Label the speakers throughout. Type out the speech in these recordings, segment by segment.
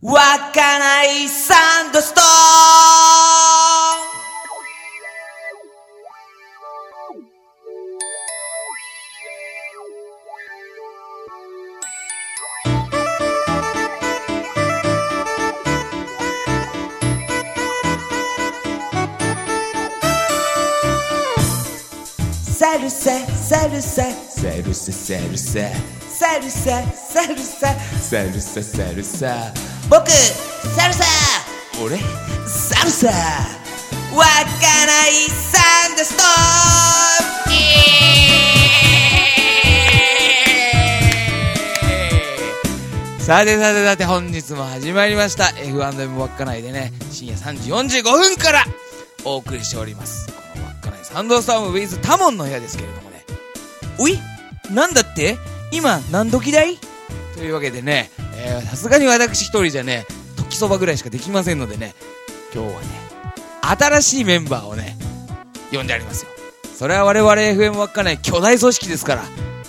Speaker 1: 湧かないサンドストーン。セルセセルセセルセセルセセルセセルセセルセセルセ僕セルセ俺サルサ湧かないサンドストーン。さて本日も始まりました F&M 稚内でね、深夜3時45分からお送りしておりますこの稚内サンドストーム with タモンの部屋ですけれどもね。おいなんだって今何時だいというわけでね、さすがに私一人じゃね時そばぐらいしかできませんのでね、今日はね新しいメンバーをね呼んでありますよ。それは我々 FM 稚内巨大組織ですから、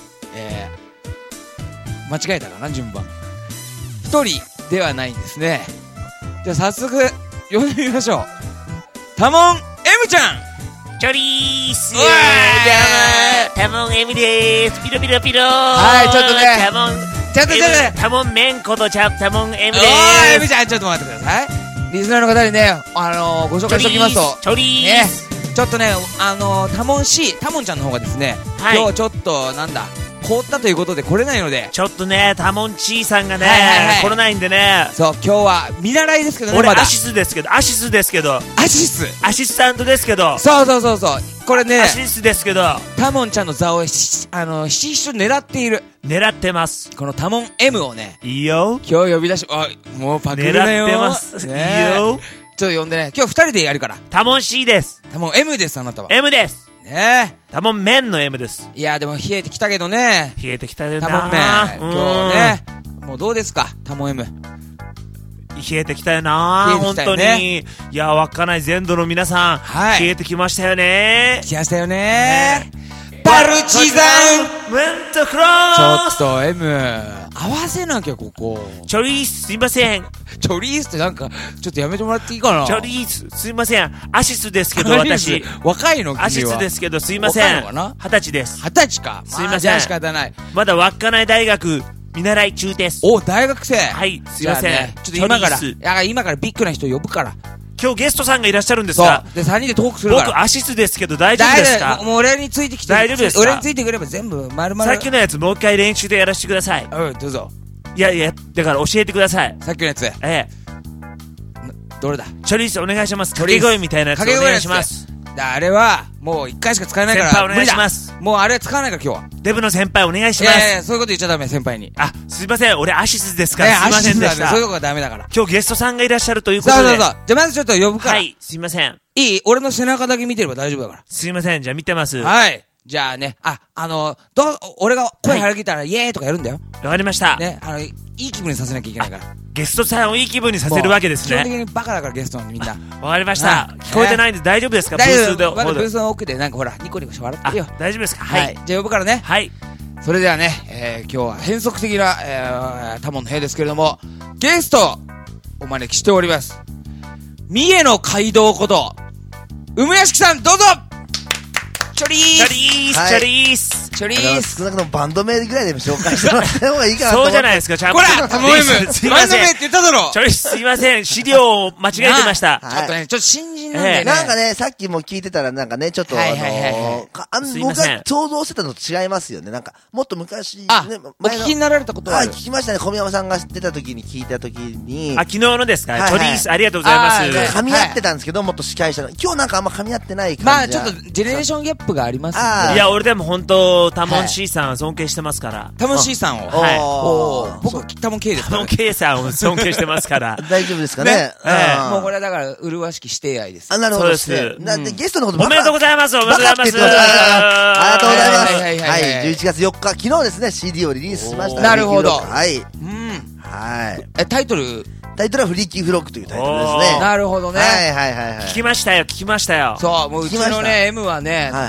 Speaker 1: 間違えたかな順番。一人ではないんですね。じゃあ早速呼んでみましょう。タモン M ちゃん。
Speaker 2: チョリース
Speaker 1: おい
Speaker 2: タモン M でーす。ピロピロピロー。
Speaker 1: はいちょっとね
Speaker 2: タモン
Speaker 1: ちょっと
Speaker 2: M タモンメンことタモン M でーす。
Speaker 1: おー M ちゃんちょっと待ってください。リスナーの方にねご紹介しておきますと、
Speaker 2: チョリース、
Speaker 1: ね、ちょっとねタモンちゃんの方がですね、
Speaker 2: はい、
Speaker 1: 今日ちょっとなんだ凍ったということで来れないので、
Speaker 2: ちょっとねタモンチーさんがね、来れないんでね。
Speaker 1: そう今日は見習いですけどね。
Speaker 2: 俺
Speaker 1: まだ
Speaker 2: アシスですけどアシスタントですけど、
Speaker 1: そうこれね
Speaker 2: アシスですけど
Speaker 1: タモンちゃんの座をひし狙っている。
Speaker 2: 狙ってます。
Speaker 1: このタモン M をね
Speaker 2: いいよ
Speaker 1: 今日呼び出し、もうパクるなよ。
Speaker 2: 狙ってます、
Speaker 1: ね、
Speaker 2: いいよ。
Speaker 1: ちょっと呼んでね、今日2人でやるから。
Speaker 2: タモン C です。
Speaker 1: タモン M です。あなたは
Speaker 2: M です
Speaker 1: ね。
Speaker 2: タモンメンの M です。
Speaker 1: いやでも冷えてきたけどね。
Speaker 2: 冷えてきたよな。
Speaker 1: タモンメン今日ねもうどうですかタモン M。
Speaker 2: 冷えてきたよな、
Speaker 1: 冷えてきたよね、
Speaker 2: 本当に。いや稚内全土の皆さん、
Speaker 1: はい、
Speaker 2: 冷えてきましたよね。
Speaker 1: 来ましたよね。パルチザン
Speaker 2: メントクロース。
Speaker 1: ちょっと M 合わせなきゃここ。
Speaker 2: チョリースすいません。
Speaker 1: チョリースってなんかちょっとやめてもらっていいかな。
Speaker 2: チョリースすいません。アシスですけど私
Speaker 1: 若いの君は。
Speaker 2: アシスですけどすいません。
Speaker 1: 若いのかな。
Speaker 2: 20歳です。
Speaker 1: 20歳か。
Speaker 2: すいません。
Speaker 1: じゃあ仕方ない。
Speaker 2: まだ稚内大学見習い中です。
Speaker 1: お大学生。
Speaker 2: はいすいません、
Speaker 1: ね、ちょっと今からビッグな人呼ぶから。
Speaker 2: 今日ゲストさんがいらっしゃるんですが、
Speaker 1: で3人でトークするから。
Speaker 2: 僕アシスですけど大丈夫ですか。
Speaker 1: もう俺についてきて。
Speaker 2: 大丈夫ですか。
Speaker 1: 俺についてくれば全部丸々。
Speaker 2: さっきのやつもう一回練習でやらせてください。
Speaker 1: うんどうぞ。
Speaker 2: いやだから教えてください。
Speaker 1: さっきのやつどれだ。
Speaker 2: チョリースお願いします。掛け声みたいなやつお願いします。
Speaker 1: あれはもう1回しか使えないから
Speaker 2: 先輩お願いします。
Speaker 1: もうあれは使わないから今日は。
Speaker 2: デブの先輩お願いします。
Speaker 1: いやそういうこと言っちゃダメ先輩に。
Speaker 2: すいません俺アシスですからすいませんでした。
Speaker 1: そういうとこがダメだから。
Speaker 2: 今日ゲストさんがいらっしゃるということで。
Speaker 1: そうじゃあまずちょっと呼ぶから。
Speaker 2: はいすいません。
Speaker 1: いい俺の背中だけ見てれば大丈夫だから。
Speaker 2: すいませんじゃあ見てます。
Speaker 1: はいじゃあね俺が声張り切ったらイエーイとかやるんだよ。
Speaker 2: わかりました
Speaker 1: ねいい気分にさせなきゃいけないから。
Speaker 2: ゲストさんをいい気分にさせるわけですね。
Speaker 1: 基本的にバカだからゲストのみんな。
Speaker 2: わかりました聞こえてないんで大丈夫ですか。ブースで
Speaker 1: まだブースの奥でなんかほらニコニコして笑ってるよ。
Speaker 2: 大丈夫ですか。
Speaker 1: はいじゃあ呼ぶからね。
Speaker 2: はい
Speaker 1: それではね今日は変則的なタモンの部屋ですけれどもゲストお招きしております。三重の街道こと梅屋敷さんどうぞ。チョリース
Speaker 2: チョリースチョリース
Speaker 1: チョリース。
Speaker 3: 少なくともバンド名ぐらいでも紹介してもらった方がいいかなと思って。
Speaker 2: そうじゃないですか。ちゃんと
Speaker 1: こらタモン M バンド名って言っただろ。
Speaker 2: チョリースすいません資料を間違えてました。
Speaker 1: ちょっとねちょっと新人なんでね。
Speaker 3: なんかねさっきも聞いてたらなんかねちょっと僕が想像してたのと違いますよね。なんかもっと昔ね
Speaker 1: お聞きになられたことはある。
Speaker 3: 聞きましたね。小宮山さんが出た時に聞いた時に
Speaker 2: 昨日のですか。チョリースありがとうございます。
Speaker 3: 噛み合ってたんですけどもっと司会者の今日なんかあんま噛み合ってない感じ。
Speaker 1: ちょっとジェネレーションギャップがあります
Speaker 2: いや俺でも本当タモン C さん尊敬してますから。
Speaker 1: タモン C さんを。
Speaker 2: はい
Speaker 1: 僕はタモン K です。
Speaker 2: タモン K さんを尊敬してますから。
Speaker 3: 大丈夫ですかね。
Speaker 1: もうこれはだから麗しき指定愛です。
Speaker 3: なるほどですね。なんでゲストのこと
Speaker 2: おめでとうございます。おめでとうございます。
Speaker 3: ありがとうございます。はい11月4日昨日ですね CD をリリースしました。
Speaker 1: なるほど。
Speaker 3: はい
Speaker 1: タイトル
Speaker 3: はフリーキーフロックというタイトルですね。
Speaker 1: なるほどね。
Speaker 3: はい
Speaker 2: 聞きましたよ。
Speaker 1: そうもううちのね M はね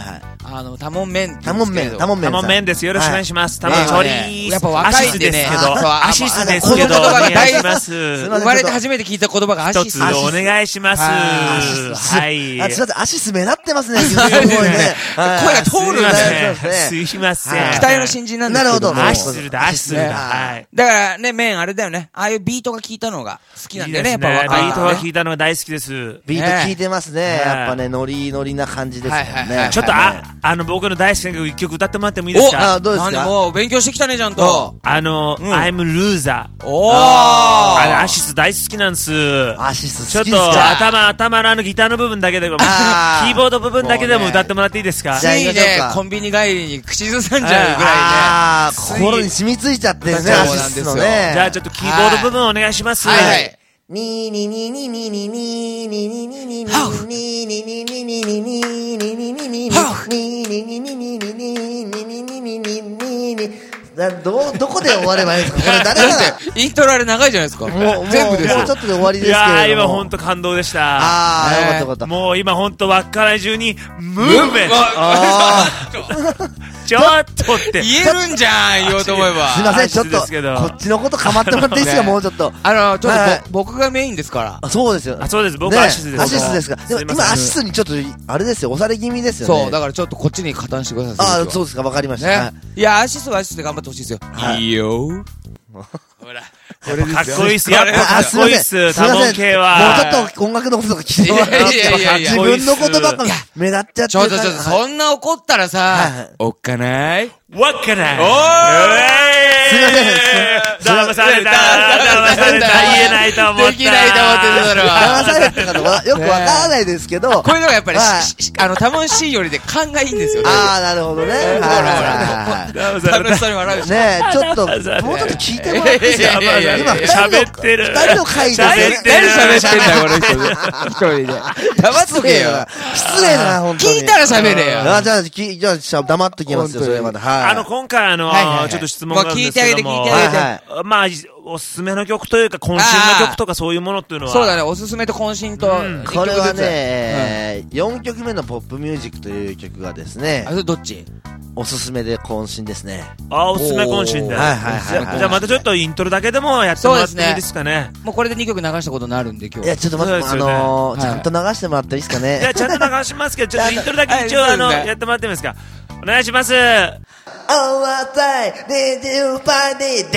Speaker 1: 多門麺。
Speaker 3: 多門麺
Speaker 2: です。よろしくお願いします。多門調理。
Speaker 1: やっぱ若いんでね。
Speaker 2: アシスですけど、お願いします。
Speaker 1: 生まれて初めて聞いた言葉がアシス。
Speaker 2: 一つお願いします。はい。
Speaker 3: すいません、アシス目立ってますね。声
Speaker 1: が通る
Speaker 2: すいません。
Speaker 1: 期待の新人なんですけど。
Speaker 3: なるほど。
Speaker 2: アシスだ。はい。
Speaker 1: だからね、麺あれだよね。ああいうビートが効いたのが好きなんだよね。やっぱ
Speaker 2: ビートが効いたのが大好きです。
Speaker 3: ビート効いてますね。やっぱね、ノリな感じですもんね。
Speaker 2: ちょっと、僕の大好きな曲一曲歌ってもらってもいいですか？
Speaker 3: どうですか？
Speaker 1: もう勉強してきたね、ちゃんと。
Speaker 2: I'm Loser。
Speaker 1: おー。
Speaker 2: アシス大好きなんです。
Speaker 3: アシス
Speaker 2: ちょっと頭のギターの部分だけでも、キーボード部分だけでも歌ってもらっていいですか？
Speaker 1: ついね、コンビニ帰りに口ずさんじゃうぐらいね。
Speaker 3: 心に染みついちゃってね、アシスのね。
Speaker 2: じゃあちょっとキーボード部分お願いします。
Speaker 1: はい。
Speaker 3: にににににににににににににににににどこで終わればいいですか？これ誰が
Speaker 1: イントロあれ長いじゃないですか。全部ですよ。
Speaker 3: もうちょっとで終わりですけど。
Speaker 2: いやー、今ほんと感動でした。
Speaker 3: よかったよかった。
Speaker 2: もう今ほんと稚内中にムーブメント。ちょっとって
Speaker 1: 言えるんじゃん、言おうと思えば。
Speaker 3: すいません、ちょっとこっちのこと構ってもらっていいですか？もうちょっと。
Speaker 1: ちょっと僕がメインですから。
Speaker 3: そうですよ。
Speaker 2: そうです。僕アシスです。
Speaker 3: アシスですか。でも今アシスにちょっとあれですよ、押され気味ですよね。
Speaker 1: そう、だからちょっとこっちに加担してください。
Speaker 3: そうですか、わかりました。
Speaker 1: いや、アシスはアシスで頑張ってほしいですよ。いいよ。ほら。
Speaker 2: かっこいいっす。やっぱかっこいいっす。多門系は。
Speaker 3: もうちょっと音楽のこととか聞いてもらって自分の言葉が目立っちゃって。
Speaker 1: ちょっと、そんな怒ったらさ、おっかない
Speaker 2: 稚内。
Speaker 3: おーい。すいません。
Speaker 2: 騙された。言えないと思った。
Speaker 1: できないと思ってるだろ。
Speaker 3: 騙されたかはよくわからないですけど。
Speaker 1: こういうのがやっぱり、多門 C よりで勘がいいんですよね。
Speaker 3: なるほどね。
Speaker 1: 楽しそうに笑うし。
Speaker 3: ねちょっと、もうちょっと聞いてもらっていいですか？今、
Speaker 2: 喋ってる。
Speaker 3: 二人の会で。
Speaker 1: 何喋ってんだよ、この人。一人で。黙っとけよ。
Speaker 3: 失礼な、本当に。
Speaker 1: 聞いたら喋れよ。
Speaker 3: じゃあ、黙っときますよ、それまで。
Speaker 2: 今回ちょっと質問があるんですけども。
Speaker 1: 聞いてあげて。
Speaker 2: まあ、おすすめの曲というか、渾身の曲とかそういうものっていうのは。
Speaker 1: そうだね、おすすめと渾身と。
Speaker 3: これはね、4曲目のポップミュージックという曲がですね。
Speaker 1: それどっち？
Speaker 3: おすすめで渾身ですね。
Speaker 2: おすすめ渾身で。じゃあまたちょっとイントロだけでもやってもらっていいですかね。
Speaker 1: もうこれで2曲流したことになるんで今日。
Speaker 3: いや、ちょっと待って、ちゃんと流してもらっていいですかね。
Speaker 2: いや、ちゃんと流しますけど、ちょっとイントロだけ一応やってもらってもいいですか。お願いします。
Speaker 3: Oh, what I did you find it?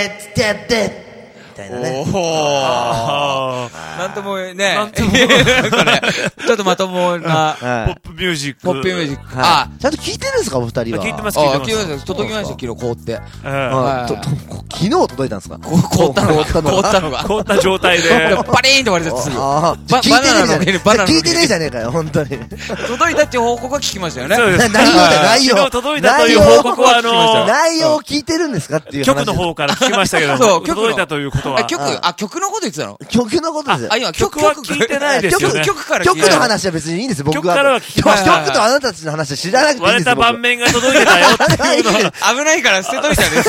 Speaker 3: みたいなね。
Speaker 1: なんともね、ちょっとまともな
Speaker 2: ポップミュージック。
Speaker 1: ポップミュージック。
Speaker 3: ちゃんと聞いてるんですか、お二人は。
Speaker 2: 聞いてます。
Speaker 1: 届きました、昨日凍って。
Speaker 3: 昨日届いたんですか？
Speaker 1: 凍ったのが。
Speaker 2: 凍った状態で。
Speaker 1: パリーンと割れちゃってすぐ。
Speaker 3: 聞いてねえじゃねえかよ、本当に。
Speaker 1: 届いたっていう報告は聞きましたよね。
Speaker 3: 内容。
Speaker 2: 昨日届いたという報告は
Speaker 3: 内容を聞いてるんですかっていう。
Speaker 2: 局の方から聞きましたけど。届いたということは。
Speaker 1: 曲のこと言ってたの？
Speaker 3: 曲のことですよ。
Speaker 2: 今曲は聞いてないですよね。
Speaker 3: 曲の話は別にいいんです、僕は。
Speaker 2: 曲からは聞きました。
Speaker 3: 曲とあなたたちの話は知らなくていいんですよ。
Speaker 2: 割れた盤面が届いてたよっていうのは。
Speaker 1: 危ないから捨てといたんです。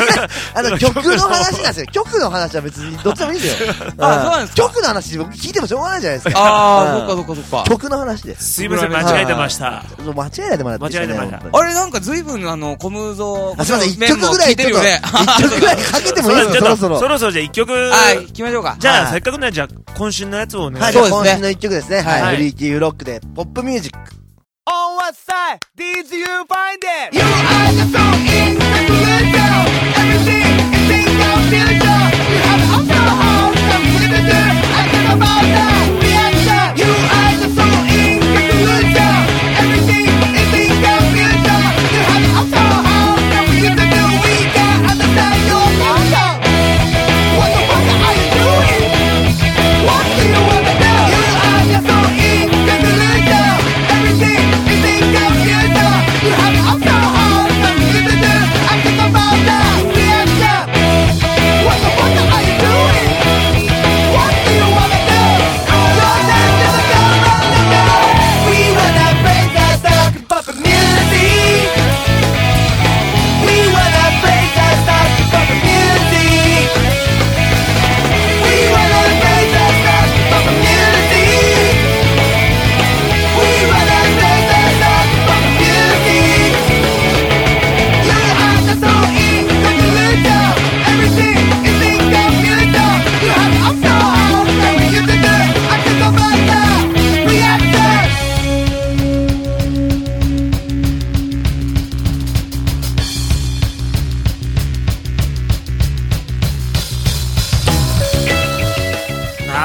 Speaker 3: 曲の話なんですよ。曲の話は別にどっちでもいいんですよ。
Speaker 1: そうなんですか。
Speaker 3: 曲の話僕聞いてもしょうがないじゃないですか。
Speaker 1: そっか。
Speaker 3: 曲の話です。
Speaker 2: すいません、間違えてました。
Speaker 3: 間違えないでもらっていいですか？
Speaker 1: あれなんか随分コムゾ
Speaker 3: すいません、1曲ぐらいちょっと1曲ぐらいかけてもいいですか？そ
Speaker 2: ろそろじゃあ1曲。
Speaker 1: 聞きましょうか。
Speaker 2: じゃあせっかくね、じゃあ渾身のやつをね。
Speaker 3: はい、渾身の1曲ですね。はい、フリーキーフロックでポップミュージック。
Speaker 4: On what side did you find it?
Speaker 5: You are the soul in the future. Everything is in the future. You have also heard some literature. I talk about the reaction. You are the soul in the future. Everything is in the future. You have also heard some literature. We can understand your future. What the fuck are you doing? What do you want to do? You are the soul in the future. Everything is in the future. You have also heard some literature.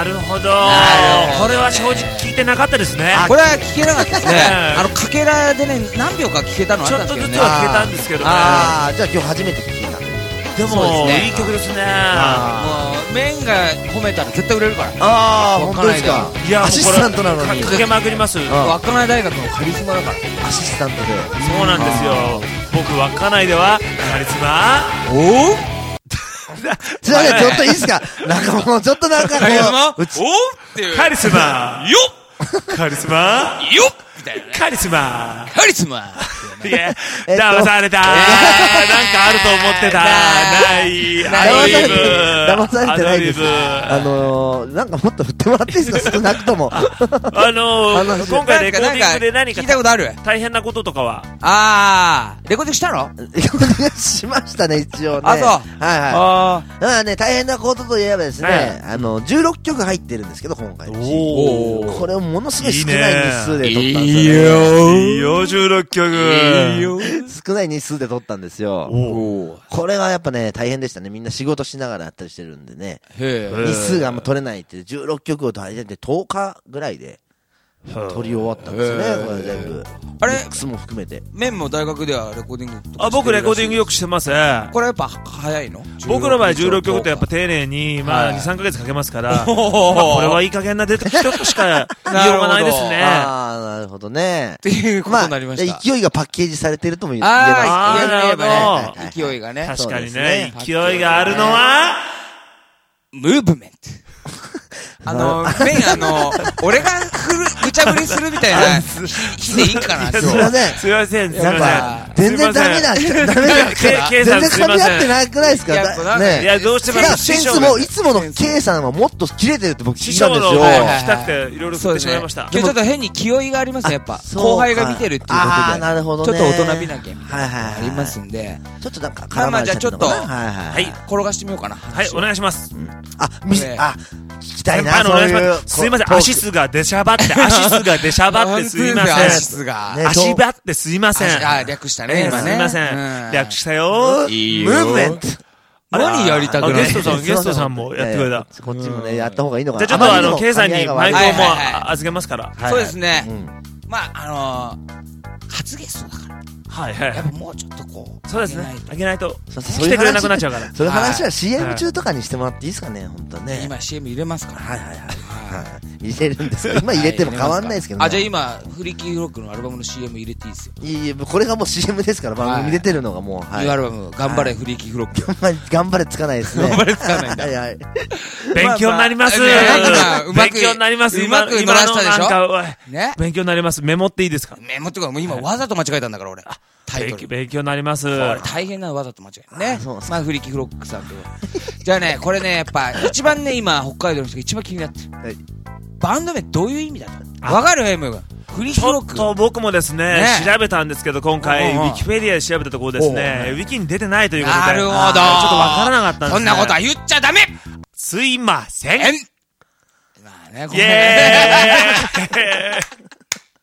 Speaker 2: るほど。
Speaker 1: なるほどね
Speaker 2: これは正直聞いてなかったですね。
Speaker 1: これは聞けなかったですね。
Speaker 2: うん
Speaker 1: かけらでね、何秒か聞けたのは
Speaker 2: ちょっ
Speaker 1: あったんですけどね。
Speaker 2: とずつは聞けたんですけどね。
Speaker 3: ああ、じゃあ今日初めて聞いた。
Speaker 2: で
Speaker 1: そう
Speaker 2: も、
Speaker 1: ですね
Speaker 2: いい曲ですね。
Speaker 1: もう、麺が褒めたら絶対売れるから。
Speaker 3: ああ、本当ですか。
Speaker 2: いや、
Speaker 3: アシスタントなのに。
Speaker 2: かけまくります。
Speaker 1: 稚内大学のカリスマだから。
Speaker 3: アシスタントで。
Speaker 2: そうなんですよ。僕、稚内では、カリスマ。
Speaker 1: おお
Speaker 3: すいません、ちょっといいですか。なんかもう、ちょっとなんかこ
Speaker 1: カリスマ
Speaker 3: う、うち、
Speaker 1: おっていう。
Speaker 2: カリスマ。
Speaker 1: よ
Speaker 2: カリスマ。
Speaker 1: っよっみたいなね。
Speaker 2: カリスマ。
Speaker 1: カリスマ
Speaker 2: いや、騙された。なんかあると思ってた。ない。
Speaker 3: 騙されてないです。
Speaker 2: アドリブ
Speaker 3: なんかもっと振ってもらっていいですか、少なくとも。
Speaker 2: 今回レコーディングで何か
Speaker 1: 聞いたことある？
Speaker 2: 大変なこととかは
Speaker 1: レコーディングしたの？
Speaker 3: しましたね、一応ね。
Speaker 1: あ、そう。
Speaker 3: はいはい。
Speaker 1: あ
Speaker 3: まあね、大変なことといえばですね、16曲入ってるんですけど、今回。
Speaker 1: ー
Speaker 3: これをものすごい少ない日数で撮ったんですよね。
Speaker 2: いいよ、16曲。
Speaker 3: 少ない日数で撮ったんですよ。これがやっぱね、大変でしたね。みんな仕事しながらやったりしてるんでね。
Speaker 1: へ
Speaker 3: 日数があんま取れないって、16曲を大体で10日ぐらいで撮り終わったんですよね、これ全部。
Speaker 1: あれ
Speaker 3: ミックスも含めて。
Speaker 1: 麺も大学ではレコーディングとか
Speaker 2: 僕レコーディングよ
Speaker 1: く。
Speaker 2: くしてます。
Speaker 1: これやっぱ早いの？
Speaker 2: 僕の場合16曲ってやっぱ丁寧に、まあ2、3ヶ月かけますから、まあこれはいい加減な出てきたとしか言いようがないですね。
Speaker 3: ああ、なるほどね。
Speaker 1: っていうことになりました。
Speaker 3: 勢いがパッケージされてるとも言えます。
Speaker 2: なるほど
Speaker 1: 勢いがね。
Speaker 2: 確かに
Speaker 3: そう
Speaker 2: ね
Speaker 3: で、
Speaker 2: 勢いがあるのは、
Speaker 1: ムーブメント。麺俺が無茶ぶりするみたいな日でいいかな。
Speaker 3: すいません。
Speaker 2: すいません、すい
Speaker 3: なんか
Speaker 2: ま
Speaker 3: 全然ダメだ。ダメだ。
Speaker 2: ケイさん
Speaker 3: 全然噛み合ってなくないですか？
Speaker 1: い
Speaker 2: せん。いや、どうしても
Speaker 3: いつも、いつもの K さんはもっと切れてるって僕聞
Speaker 2: 師匠の
Speaker 3: いたんですよ。
Speaker 2: 聞きたくていろいろ振ってしまいました。
Speaker 1: 今日ちょっと変に気負いがありますね、やっぱ。後輩が見てるっていうことで。
Speaker 3: ああ、なるほどね。
Speaker 1: ちょっと大人びなきゃみたいな。
Speaker 3: はいはい。
Speaker 1: ありますんで。
Speaker 3: ちょっとなんか
Speaker 1: まあまあじゃあちょっと
Speaker 3: はいはい。
Speaker 1: 転がしてみようかな。
Speaker 2: はい、お願いします。
Speaker 3: 聞きたいな、
Speaker 2: お願いし
Speaker 3: そういう。
Speaker 2: ます。すいません、足すが出しゃばって、足すが出しゃばってすいません。
Speaker 1: 足すが。
Speaker 3: ね
Speaker 2: 足ばってすいません。
Speaker 1: 略したね、今ね。
Speaker 2: すいません。略したよ。
Speaker 1: いい
Speaker 3: ムーブメント。
Speaker 1: 何やりたくない？
Speaker 2: ゲストさんもやってくれた。
Speaker 3: こっちもね、やった方がいいのかな。
Speaker 2: じゃあちょっとケイさんにマイクをもう
Speaker 1: はい
Speaker 2: 預けますから。
Speaker 1: そうですね。まあ、初ゲストだから。
Speaker 2: はいはい
Speaker 1: やっぱもうちょっとこう。
Speaker 2: そうですね。あげないと
Speaker 3: そう
Speaker 2: 来てくれなくなっちゃうから。
Speaker 3: そういう話は CM 中とかにしてもらっていいですかね、本当ね。
Speaker 1: 今 CM 入れますから。
Speaker 3: はいはいはい。入れるんですか？今入れても変わんないですけどね。
Speaker 1: じゃあ今、フリーキーフロックのアルバムの CM 入れていいですよ。
Speaker 3: いい、これがもう CM ですから、番組出てるのがもう。
Speaker 1: ニューアルバム、頑張れフリーキーフロック。
Speaker 3: 頑張れつかないですね。
Speaker 1: 頑張れつかないんだ。
Speaker 3: はいはい。
Speaker 2: 勉強になります。勉強になります。
Speaker 1: うまく乗らしたでしょ？
Speaker 2: ね。勉強になります。メモっていいですか？
Speaker 1: メモってか、もう今わざと間違えたんだから俺。タイトル。
Speaker 2: 勉強になります。
Speaker 1: 大変なのわざと間違えたね。まあフリーキーフロックさんと。じゃあね、これね、やっぱ一番ね、今北海道の人が一番気になってる。バンド名どういう意味だとわかる？Mが。フリーキーフロック。
Speaker 2: ちょっと僕もですね、調べたんですけど、今回、ウィキペディアで調べたところですね、ウィキに出てないということで。
Speaker 1: なるほど。ちょっと
Speaker 2: わからなかったんですね。
Speaker 1: そんなことは言っちゃダメ！
Speaker 2: すいません。
Speaker 1: まあね、
Speaker 2: イエーイ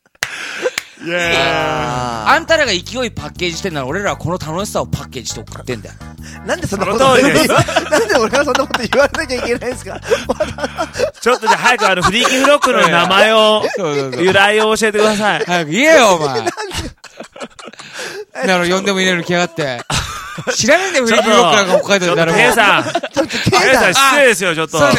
Speaker 1: あんたらが勢いパッケージしてんなら俺らはこの楽しさをパッケージして送ってんだよ。
Speaker 3: なんでそんなこと言うなんで俺がそんなこと言われなきゃいけないんですか？
Speaker 2: ちょっとじゃあ早くフリーキーフロックの名前を、由来を教えてください。
Speaker 1: 早く言えよ、お前。なの呼んでも入れるの来やがって。知らないんだよ、フリーキーフロックなんか北海道で誰も。
Speaker 2: ケイさん。失礼ですよ、ちょっと。
Speaker 1: ご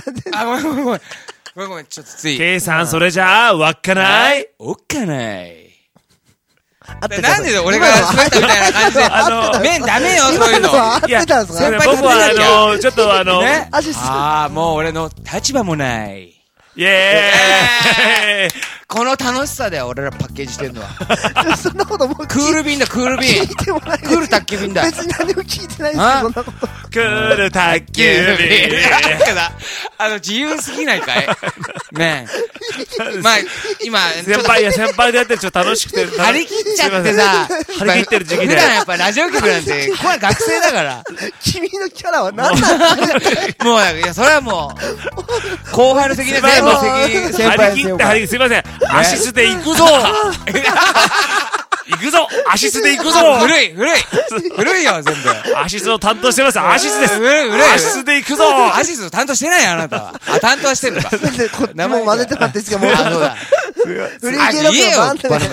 Speaker 1: めん、ちょっとつい。
Speaker 2: ケイさん、それじゃあ、稚内
Speaker 1: おっかない。なんで俺が滑ったみたいな感じで。麺ダメよ、そういうの。
Speaker 3: いや、
Speaker 2: 僕はちょっと
Speaker 1: もう俺の立場もない。
Speaker 2: イエーイ
Speaker 1: この楽しさで俺らパッケージしてんのは。
Speaker 3: そんなこともう
Speaker 1: クール便だ、クール便。
Speaker 3: 聞いてもない。
Speaker 1: クール宅急便だ。
Speaker 3: 別に何も聞いてないですよ、そんなこと。
Speaker 2: クール宅急便。
Speaker 1: 自由すぎないかいねえ。まあ、今、
Speaker 2: 先輩でやってるちょっと楽しくて。
Speaker 1: 張り切っちゃってさ。
Speaker 2: 張り切ってる時期で。
Speaker 1: 普段やっぱラジオ局なんて、これ学生だから。
Speaker 3: 君のキャラは何なんだ
Speaker 1: もう、いや、それはもう、後輩の責任ですね、もう
Speaker 2: 張り切って、すいません。アシスで行くぞ行くぞアシスで行くぞ
Speaker 1: 古いよ、全部。
Speaker 2: アシスを担当してます。アシスです。
Speaker 1: 古い。
Speaker 2: アシスで行くぞ
Speaker 1: アシス担当してないよ、あなたは。あ、担当はしてるのか。
Speaker 3: なんでこっちも混ぜてもらっていいですか、もう。
Speaker 1: そうだ。
Speaker 3: フリー系ロックのバンド名。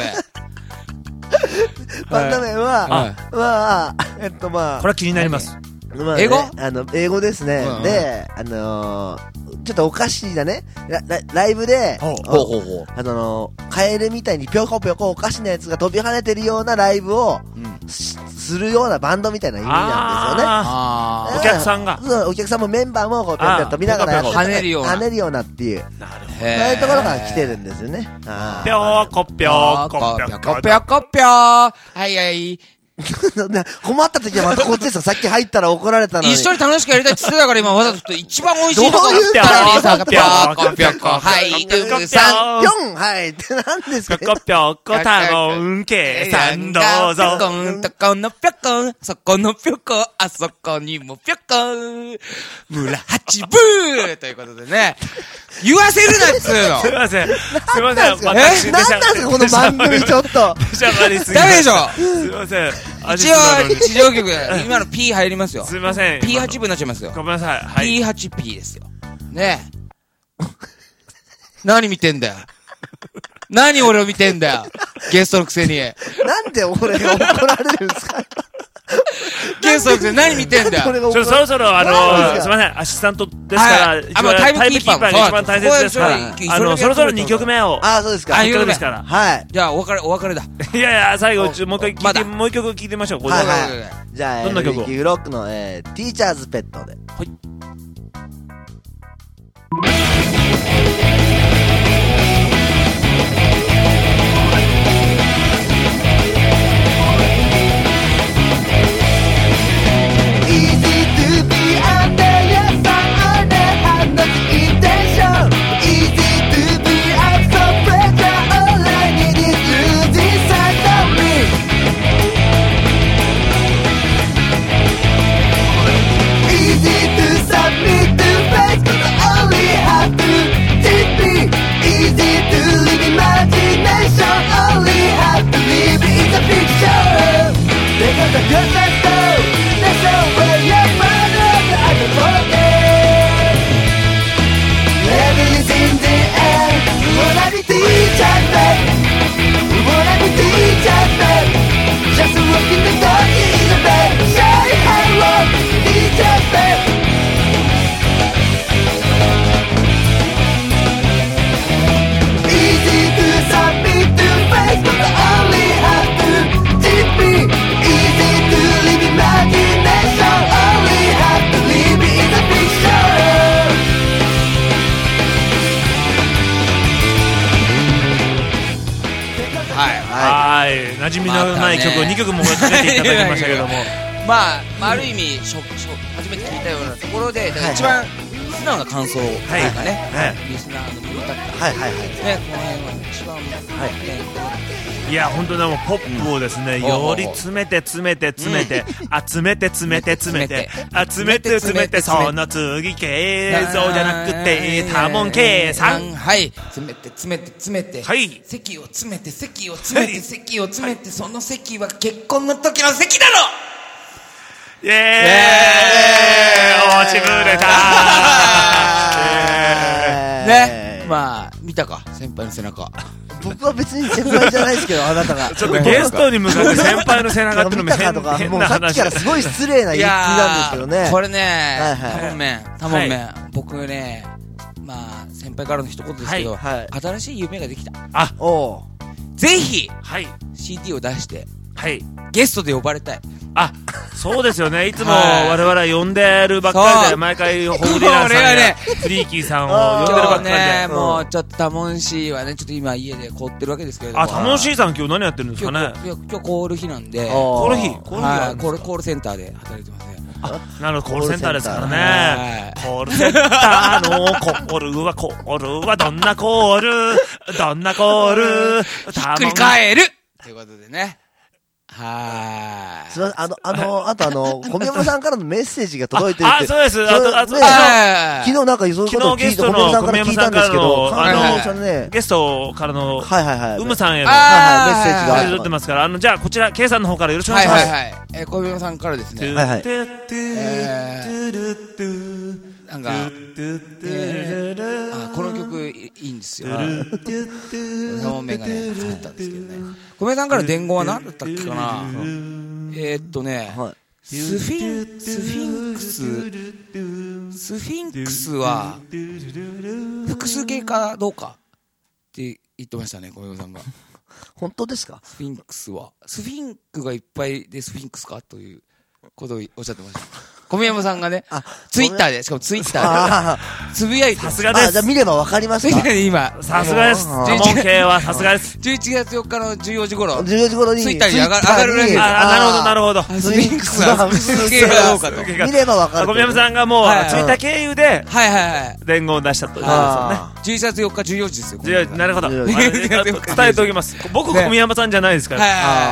Speaker 3: バンド名は、まあ、
Speaker 2: これは気になります。
Speaker 3: まあね
Speaker 1: 英語
Speaker 3: 英語ですね。で、ちょっとおかしいなね、ライブで、カエルみたいにぴょこぴょこおかしなやつが飛び跳ねてるようなライブを、するようなバンドみたいな意味なんですよね。
Speaker 2: お客さんが。
Speaker 3: そう、お客さんもメンバーもこう、ぴょんぴょん飛びながら
Speaker 1: 跳ねるような
Speaker 3: っていう。
Speaker 2: なるほど。
Speaker 3: そういうところから来てるんですよね。
Speaker 2: ぴょこぴょこぴょこぴょこ。
Speaker 1: はいはい。
Speaker 3: 困った時はまたこっちですよ。さっき入ったら怒られたのに。
Speaker 1: 一緒に楽しくやりたいって言ってたから今わざと一番美味しいとこ
Speaker 3: どういう
Speaker 1: ぴょこぴょこ、はい、
Speaker 3: 3、4、はいって何ですか
Speaker 2: ぴょこぴょこ、たもんけさんどうぞ。
Speaker 1: ぴょこんとこのぴょこん、そこのぴょこ、あそこにもぴょこん、村八ブーということでね、言わせるなっつうの。
Speaker 2: すいません。
Speaker 3: 何なんですかこの番組ちょっと。
Speaker 1: ダメでしょ。
Speaker 2: すいません。
Speaker 1: 一応、地上局、今の P 入りますよ。
Speaker 2: すいません。
Speaker 1: P8 部になっちゃいますよ。
Speaker 2: ごめんなさい。はい。
Speaker 1: P8P ですよ。ねえ。何見てんだよ。何俺を見てんだよ。ゲストのくせに。
Speaker 3: なんで俺が怒られるんですか
Speaker 1: ゲストのくせに何見てんだよ。
Speaker 2: そろそろすいません、アシスタントですから、タイムキーパーが一番大切ですから、そろそろ2曲目を。
Speaker 3: あ、そうですか。
Speaker 2: 2曲ですから。
Speaker 3: はい。
Speaker 1: じゃあ、お別れだ。
Speaker 2: いやいや、最後、もう一曲聴いてみましょう。
Speaker 3: はいはい。じゃあ、
Speaker 2: どんな曲を？
Speaker 3: フロックの、ティーチャーズペットで。
Speaker 2: はい。馴染みのない曲を2曲もかけていただきましたけども
Speaker 1: まあ、ある意味初めて聞いたようなところで一番素直な感想というかね、リスナーの分だったね、この辺は一番
Speaker 2: いや本当にもうポップをですねより詰めて集めてその次系そうじゃなくて多聞計算
Speaker 1: はい詰めてはい席を詰めてその席は結婚の時の席だろ
Speaker 2: イエーイ落ちぶれた
Speaker 1: ねまあ見たか先輩の背中
Speaker 3: 僕は別に先輩じゃないですけどあなたが
Speaker 2: ちょっとゲストに向かって先輩の背中ってのも
Speaker 3: もうさっきからすごい失礼な言いなんですけどね
Speaker 1: これね多分ね僕ねまあ先輩からの一言ですけど新しい夢ができたぜひ CD を出してゲストで呼ばれたい
Speaker 2: そうですよねいつも我々は呼んでるばっかりで毎回ホーリーランさんやフリーキーさんを呼んでるばっかりで
Speaker 1: もうちょっとタモンシーはねちょっと今家で凍ってるわけですけれども
Speaker 2: タモンシーさん今日何やってるんですかね
Speaker 1: 今日コール日なんで
Speaker 2: コール日
Speaker 1: コールセンターで働いてますね
Speaker 2: なるほどコールセンターですからねコールセンターのコールはどんなコール
Speaker 1: ひっくり返るということでねはーい。
Speaker 3: すみません、あと小宮山さんからのメッセージが届いてるって。
Speaker 2: そうです。
Speaker 3: 昨
Speaker 2: 昨
Speaker 3: 日なんかそういうことを聞いて、小宮山さんから聞いたんですけど、
Speaker 2: ゲストからの、うむさんへの、
Speaker 3: メッセージが
Speaker 2: 届いてますから、じゃあ、こちら、K さんの方からよろしくお願いします。
Speaker 1: 小宮山さんからですね。
Speaker 3: はいはい。
Speaker 1: なんか、この曲いいんですよ。サモンメガネ作ったんですけどね。小宮さんから伝言は何だったっけかな。スフィンクスは複数形かどうかって言ってましたね、小宮さんが。
Speaker 3: 本当ですか？
Speaker 1: スフィンクスはスフィンクがいっぱいでスフィンクスかということをおっしゃってました。小宮山さんがね、ツイッターで、しかもツイッターで、つぶやいて。
Speaker 2: さすがです。
Speaker 3: じゃあ見ればわかりますか？
Speaker 1: 今。
Speaker 2: さすがです。サモン系はさすがです。
Speaker 1: 11月4日の14時頃。
Speaker 3: 14時頃に。
Speaker 1: ツイッターに上がるらしいです。
Speaker 2: なるほど。
Speaker 1: スフィンクスは複数形かどうかと。
Speaker 3: 見ればわかる。
Speaker 2: 小宮山さんがもう、ツイッター経由で、伝言を出したということですよね。
Speaker 1: 11月4日14時ですよ。
Speaker 2: なるほど。伝えておきます。僕、小宮山さんじゃないですから。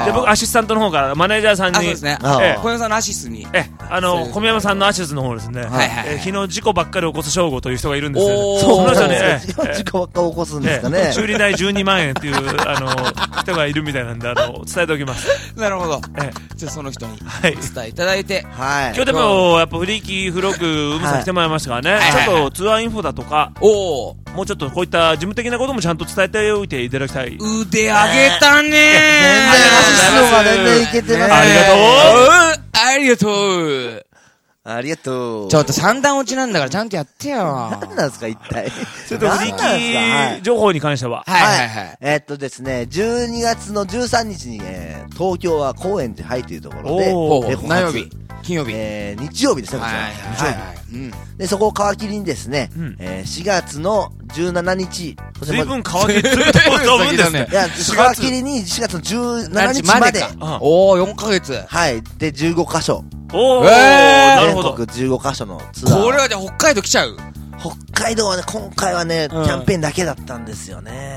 Speaker 2: で、僕、アシスタントの方から、マネージャーさんに。そうです
Speaker 1: ね。小宮山さんのアシスに。
Speaker 2: 小宮山さんのアシスの方ですね。昨日事故ばっかり起こす省吾という人がいるんですよ。
Speaker 3: その人ね、事故ばっかり起こすんですかね。
Speaker 2: 修理代12万円っていう人がいるみたいなんで、伝えておきます。
Speaker 1: なるほど。じゃあその人に伝えいただいて。
Speaker 2: 今日でもやっぱフリーキーフロック海さん来てもらいましたからね。ちょっとツアーインフォだとか、もうちょっとこういった事務的なこともちゃんと伝えておいていただきたい。
Speaker 1: 腕上げたねー。
Speaker 3: 全然アシストが全然いけてます。
Speaker 1: ありがとう。
Speaker 3: ありがとう。
Speaker 1: ちょっと三段落ちなんだからちゃんとやってよ。
Speaker 3: 何なんですか一体。
Speaker 2: ちょっとフリーキー情報に関しては。
Speaker 3: ですね、12月の13日に、東京は高円寺ハイというところで、
Speaker 1: 何曜日？金曜日？
Speaker 3: 日曜日ですね、こちら。日曜日。で、そこを皮切りにですね、4月の17日。
Speaker 2: 随分皮切りと思うんですね。
Speaker 3: いや、皮切りに4月の17日まで。
Speaker 1: 4ヶ月。
Speaker 3: はい。で、15カ所。
Speaker 2: なるほど。
Speaker 3: 全国15カ所のツアー。
Speaker 1: これはじゃあ北海道来ちゃう？
Speaker 3: 北海道はね、今回はね、キャンペーンだけだったんですよね。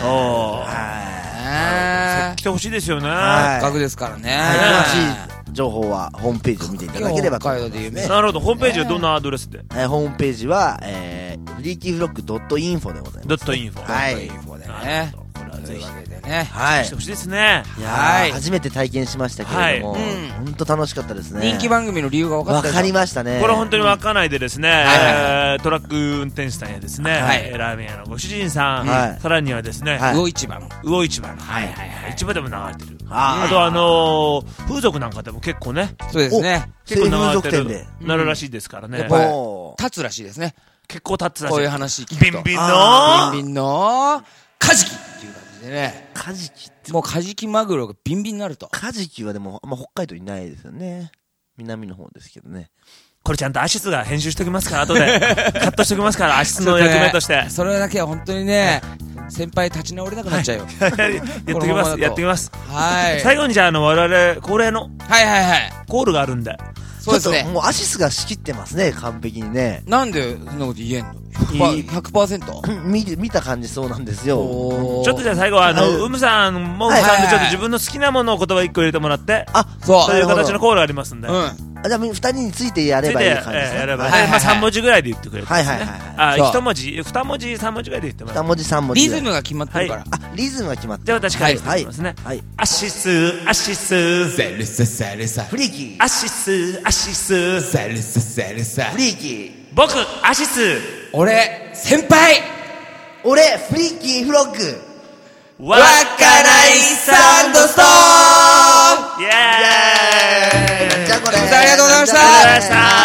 Speaker 2: 来てほしいですよね。
Speaker 1: せっかくですからね。
Speaker 3: 詳しい情報はホームページを見ていただければと思いますね。
Speaker 2: なるほど。ホームページはどんなアドレスで？
Speaker 3: ホームページは、フリーキーフロック .info でございます。
Speaker 2: .info。
Speaker 3: はい。
Speaker 1: .info でね。というわけでね。
Speaker 3: はい。
Speaker 2: してほしいですね。
Speaker 3: いや初めて体験しましたけれども、本当楽しかったですね。
Speaker 1: 人気番組の理由が分かった。
Speaker 3: 分かりましたね。
Speaker 2: これ本当に稚内でですね、トラック運転手さんやですね、ラーメン屋のご主人さん、さらにはですね、
Speaker 1: 魚市場の。
Speaker 2: 市場でも流れてる。あと風俗なんかでも結構ね。
Speaker 1: そうですね。
Speaker 2: 結構流れてる。なるらしいですからね。
Speaker 1: 立つらしいですね。
Speaker 2: 結構立つらしい。
Speaker 1: こういう話聞くと。
Speaker 2: ビンビン
Speaker 1: のカジキっていう感じでね。
Speaker 3: カジキって。
Speaker 1: もうカジキマグロがビンビンになると。
Speaker 3: カジキはでも、北海道いないですよね。南の方ですけどね。
Speaker 2: これちゃんとアシスが編集しておきますから後でカットしておきますからアシスの役目として
Speaker 1: それだけは本当にね先輩立ち直れなくなっちゃうよ
Speaker 2: やってきます
Speaker 1: はい
Speaker 2: 最後にじゃあ我々恒例のコールがあるんで
Speaker 1: そうですね
Speaker 3: もうアシスが仕切ってますね完璧にね
Speaker 1: なんでそんなこと言えんの 100%?
Speaker 3: 見た感じそうなんですよ
Speaker 2: ちょっとじゃあ最後はうむさんもうさんでちょっと自分の好きなものを言葉1個入れてもらってそういう形のコールがありますんで
Speaker 3: じゃあ2人についてやればいい感じですね
Speaker 2: 3文字ぐらいで言ってくれる1文字2文字3文字ぐらいで言ってもらって
Speaker 3: 2文字3文字
Speaker 1: リズムが決まってるから
Speaker 3: リズムが決まってる
Speaker 2: じゃあ私から言ってきますねアシスアシス
Speaker 1: セルサセルサ
Speaker 3: フリーキー
Speaker 2: アシスアシス
Speaker 1: セルサセルサ
Speaker 3: フリーキー
Speaker 2: 僕アシス
Speaker 1: 俺先輩
Speaker 3: 俺フリーキーフロッグ
Speaker 1: 稚内サンドストーン
Speaker 2: イエーイ
Speaker 3: じゃあこれ
Speaker 1: ありがとうございました